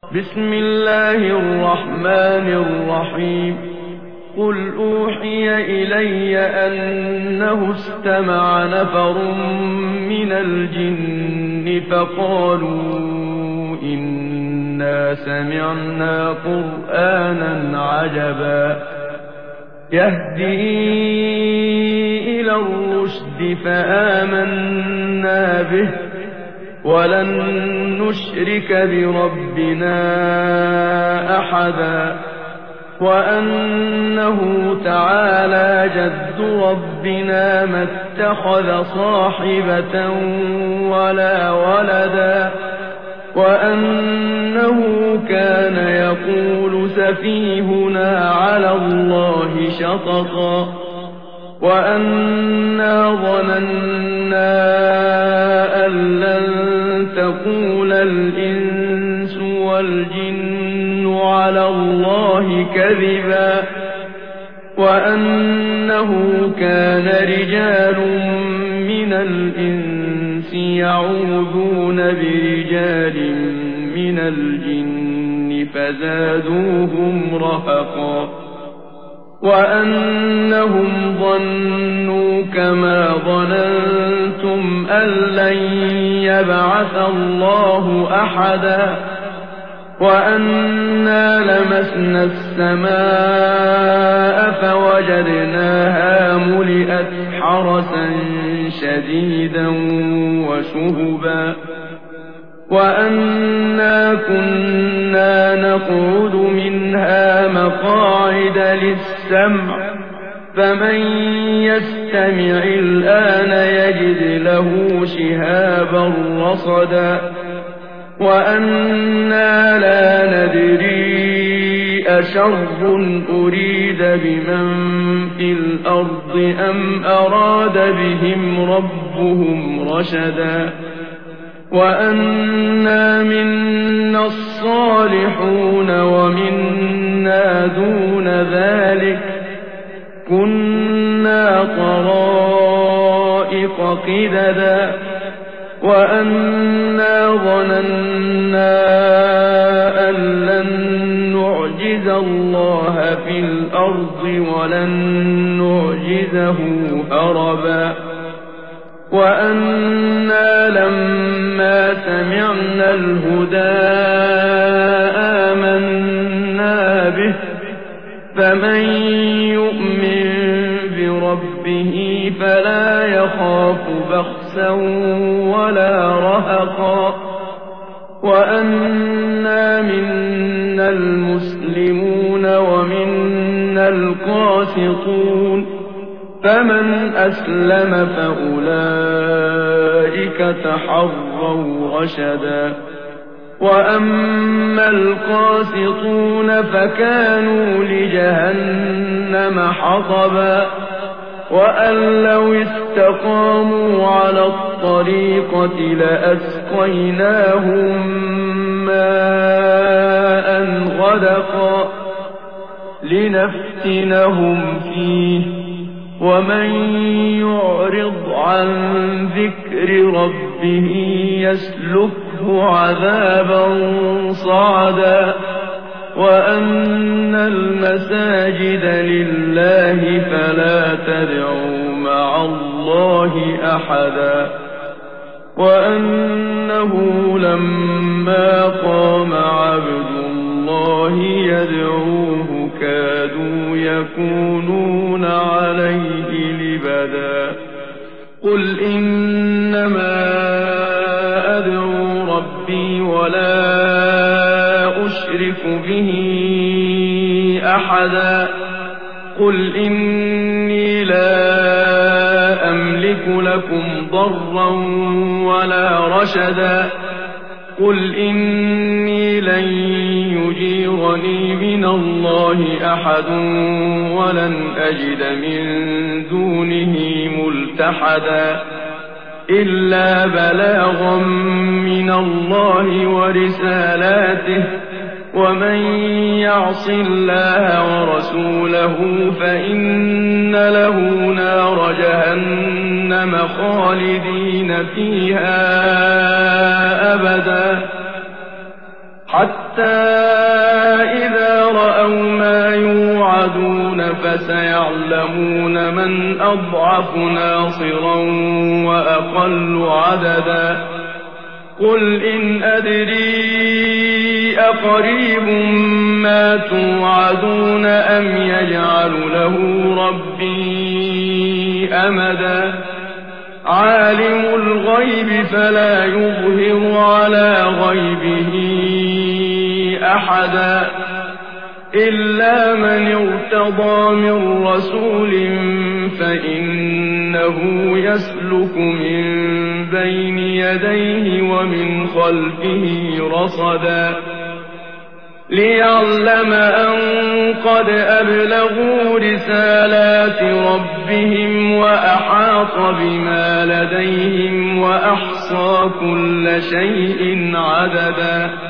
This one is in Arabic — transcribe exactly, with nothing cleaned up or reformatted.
بسم الله الرحمن الرحيم قل أوحي إلي أنه استمع نفر من الجن فقالوا إنا سمعنا قرآنا عجبا يهدي إلى الرشد فآمنا به ولن نشرك بربنا أحدا وأنه تعالى جد ربنا ما اتخذ صاحبة ولا ولدا وأنه كان يقول سفيهنا على الله شططا وأنا ظننا أن لن تقول الإنس والجن على الله كذبا وأنه كان رجال من الإنس يعوذون برجال من الجن فزادوهم رهقا وأنهم ظنوا كما ظننتم أن لن يبعث الله أحدا وأنا لمسنا السماء فوجدناها ملئت حرسا شديدا وشهبا وأنا كنا نقعد منها مقاعد للسمع فمن يستمع الآن يجد له شهابا رصدا وأنا لا ندري أشر أريد بمن في الأرض أم أراد بهم ربهم رشدا وأنا منا الصالحون ومنا دون ذلك كنا طرائق قددا وأنا ظننا أن لن نعجز الله في الأرض ولن نعجزه هربا وأنا لما سمعنا الهدى آمنا به فمن يؤمن بربه فلا يخاف بخسا ولا رهقا وأنا منا المسلمون ومنا القاسطون فمن أسلم فأولئك تحروا رشدا وأما القاسطون فكانوا لجهنم حطبا وأن لو استقاموا على الطريقة لأسقيناهم ماء غدقا لنفتنهم فيه ومن يعرض عن ذكر ربه يسلكه عذابا صعدا وأن المساجد لله فلا تدعوا مع الله أحدا وأنه لما قام عبد الله يدعوه كادوا يكونون عليه لبدا قل إنما أدعو ربي ولا أشرك به أحدا قل إني لا أملك لكم ضرا ولا رشدا قل إني لن يجيرني من الله أحد ولن أجد من دونه ملتحدا إلا بلاغا من الله ورسالاته ومن يعص الله ورسوله فإن له نار جهنم خالدين فيها أبدا حتى حَتَّىٰ إِذَا رَأَوْا مَا يُوعَدُونَ فَسَيَعْلَمُونَ مَنْ أَضْعَفُ نَاصِرًا وَأَقَلُّ عَدَدًا قُلْ إِنْ أَدْرِي أَقَرِيبٌ مَّا تُوعَدُونَ أَمْ يَجْعَلُ لَهُ رَبِّي أَمَدًا عَالِمُ الْغَيْبِ فَلَا يُظْهِرُ عَلَىٰ غَيْبِهِ أَحَدًا إِلَّا مَنِ ارْتَضَىٰ مِن رَّسُولٍ فَإِنَّهُ يَسْلُكُ مِن بَيْنِ يَدَيْهِ وَمِنْ خَلْفِهِ رَصَدًا لِّيَعْلَمَ أَن قَدْ أَبْلَغُوا رِسَالَاتِ رَبِّهِمْ وَأَحَاطَ بِمَا لَدَيْهِمْ وَأَحْصَىٰ كُلَّ شَيْءٍ عَدَدًا